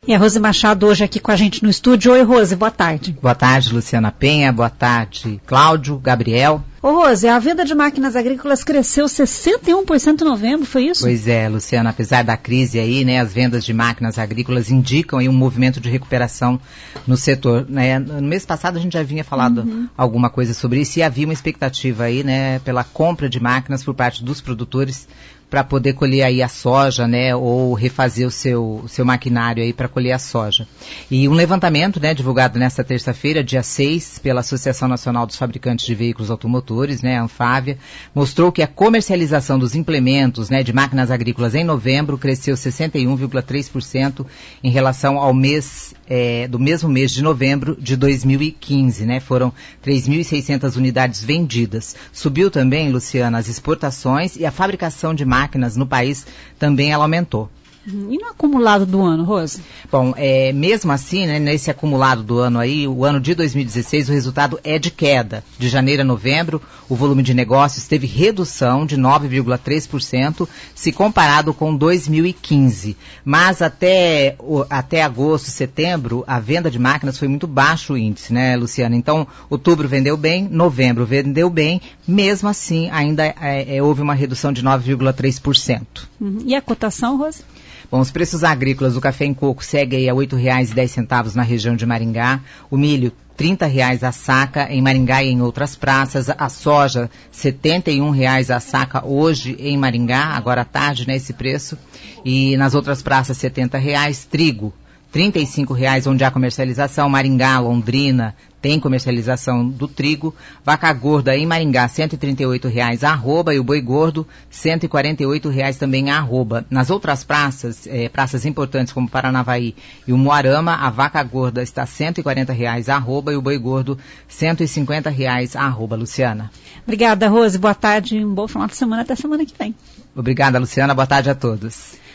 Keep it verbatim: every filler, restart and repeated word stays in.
E a Rose Machado hoje aqui com a gente no estúdio. Oi, Rose, boa tarde. Boa tarde, Luciana Penha. Boa tarde, Cláudio, Gabriel. Ô, Rose, a venda de máquinas agrícolas cresceu sessenta e um por cento em novembro, foi isso? Pois é, Luciana, apesar da crise aí, né, as vendas de máquinas agrícolas indicam aí um movimento de recuperação no setor, né? No mês passado a gente já vinha falado uhum. alguma coisa sobre isso e havia uma expectativa aí, né, pela compra de máquinas por parte dos produtores para poder colher aí a soja, né, ou refazer o seu, o seu maquinário aí para colher a soja. E um levantamento, né, divulgado nesta terça-feira, dia seis, pela Associação Nacional dos Fabricantes de Veículos Automotores, né, a Anfávia, mostrou que a comercialização dos implementos, né, de máquinas agrícolas em novembro cresceu sessenta e um vírgula três por cento em relação ao mês, é, do mesmo mês de novembro de dois mil e quinze, né, foram três mil e seiscentas unidades vendidas. Subiu também, Luciana, as exportações e a fabricação de máquinas máquinas no país, também ela aumentou. E no acumulado do ano, Rose? Bom, é, mesmo assim, né, nesse acumulado do ano aí, o ano de dois mil e dezesseis, o resultado é de queda. De janeiro a novembro, o volume de negócios teve redução de nove vírgula três por cento, se comparado com dois mil e quinze. Mas até, o, até agosto, setembro, a venda de máquinas foi muito baixo o índice, né, Luciana? Então, outubro vendeu bem, novembro vendeu bem, mesmo assim, ainda é, é, houve uma redução de nove vírgula três por cento. Uhum. E a cotação, Rose? Bom, os preços agrícolas do café em coco seguem aí a oito reais e dez centavos na região de Maringá, o milho trinta reais a saca em Maringá e em outras praças, a soja setenta e um reais a saca hoje em Maringá, agora à tarde, né, esse preço, e nas outras praças setenta reais, trigo trinta e cinco reais onde há comercialização, Maringá, Londrina, tem comercialização do trigo, vaca gorda em Maringá, cento e trinta e oito reais a arroba, e o boi gordo, cento e quarenta e oito reais também a arroba. Nas outras praças, eh, praças importantes como Paranavaí e o Moarama, a vaca gorda está cento e quarenta reais a arroba e o boi gordo, cento e cinquenta reais a arroba. Luciana. Obrigada, Rose. Boa tarde e um bom final de semana até semana que vem. Obrigada, Luciana. Boa tarde a todos.